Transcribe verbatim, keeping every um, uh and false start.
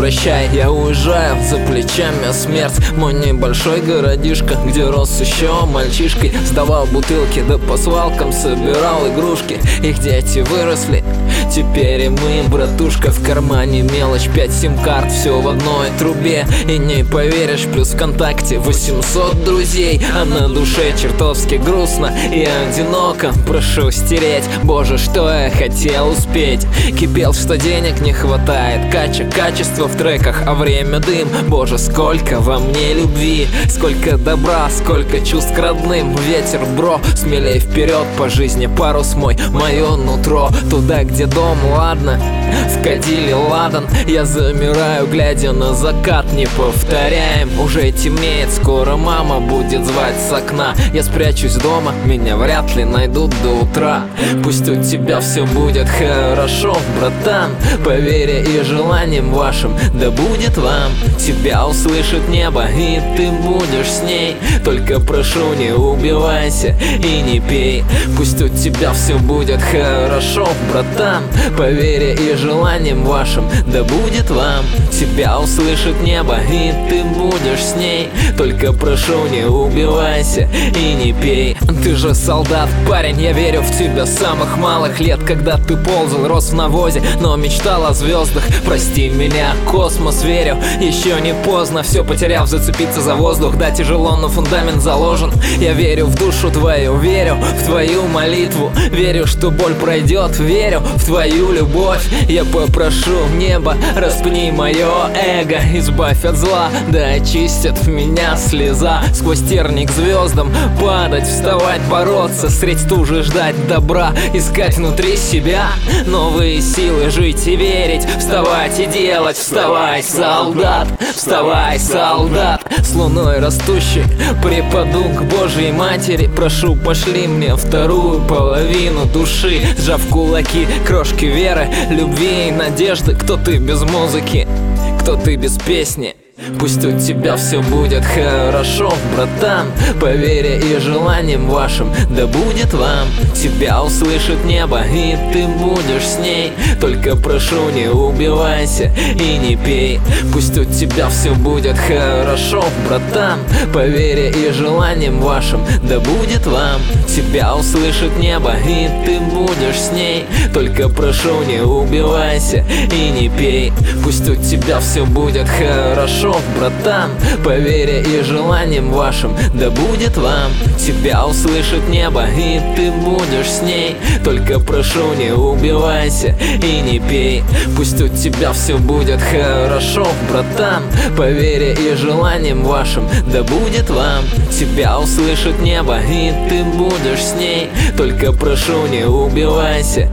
прощай, я уезжаю, за плечами смерть. Мой небольшой городишко, где рос еще мальчишкой, сдавал бутылки, да по свалкам собирал игрушки. Их дети выросли, теперь и мы, братушка. В кармане мелочь, пять сим-карт, все в одной трубе. И не поверишь, плюс ВКонтакте восемьсот друзей. А на душе чертовски грустно и одиноко. Прошу стереть, боже, что я хотел успеть. Кипел, что денег не хватает, кача, качество в треках, а время дым. Боже, сколько во мне любви, сколько добра, сколько чувств к родным. Ветер, бро, смелей вперед по жизни, парус мой, мое нутро. Туда, где дом, ладно, в Кадилле ладан. Я замираю, глядя на закат, не повторяем. Уже темнеет, скоро мама будет звать с окна. Я спрячусь дома, меня вряд ли найдут до утра. Пусть у тебя все будет хорошо, братан. По вере и желаниям вашим, да будет вам. Тебя услышит небо, и ты будешь с ней. Только прошу, не убивайся и не пей. Пусть у тебя все будет хорошо, братан. По вере и желаниям вашим, да будет вам. Тебя услышит небо, и ты будешь с ней. Только прошу, не убивайся и не пей. Ты же солдат, парень, я верю в тебя с самых малых лет. Когда ты ползал, рос в навозе, но мечтал о звездах. Прости меня, космос, верю, еще не поздно. Все потеряв, зацепиться за воздух. Да, тяжело, но фундамент заложен. Я верю в душу твою, верю в твою молитву. Верю, что боль пройдет, верю в твою любовь. Я попрошу небо, распни мое эго. Избавь от зла, да очистит меня слеза. Сквозь терник звездам падать, вставать, бороться, средь стужи ждать добра, искать внутри себя новые силы, жить и верить, вставать и делать. Вставай, солдат, вставай, солдат. С луной растущей припаду к Божьей Матери. Прошу, пошли мне вторую половину души. Сжав кулаки, крошки веры, любви и надежды. Кто ты без музыки, кто ты без песни? Пусть у тебя все будет хорошо, братан. По вере и желаниям вашим, да будет вам. Тебя услышит небо, и ты будешь с ней. Только прошу, не убивайся и не пей. Пусть у тебя все будет хорошо, братан. По вере и желаниям вашим, да будет вам. Тебя услышит небо, и ты будешь с ней. Только прошу, не убивайся и не пей. Пусть у тебя все будет хорошо, братан. По вере и желаниям вашим, да будет вам. Тебя услышит небо, и ты будешь с ней. Только прошу, не убивайся и не пей. Пусть у тебя все будет хорошо, братан. По вере и желаниям вашим, да будет вам. Тебя услышит небо, и ты будешь с ней. Только прошу, не убивайся